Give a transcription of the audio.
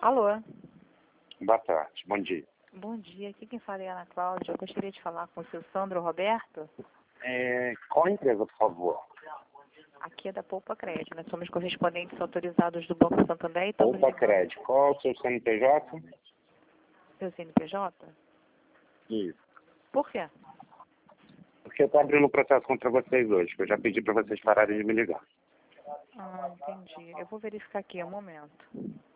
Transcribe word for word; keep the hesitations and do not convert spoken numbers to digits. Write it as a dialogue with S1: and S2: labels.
S1: Alô?
S2: Boa tarde, bom dia.
S1: Bom dia, aqui quem fala é a Ana Cláudia. Eu gostaria de falar com o seu Sandro Roberto.
S2: É, qual empresa, por favor?
S1: Aqui é da Poupa Crédito. Nós somos correspondentes autorizados do Banco Santander e estamos
S2: Poupa
S1: ligando.
S2: Crédito. Qual é o seu C N P J?
S1: Seu C N P J?
S2: Isso.
S1: Por quê?
S2: Porque eu estou abrindo um processo contra vocês hoje, que eu já pedi para vocês pararem de me ligar.
S1: Ah, entendi. Eu vou verificar aqui, um momento.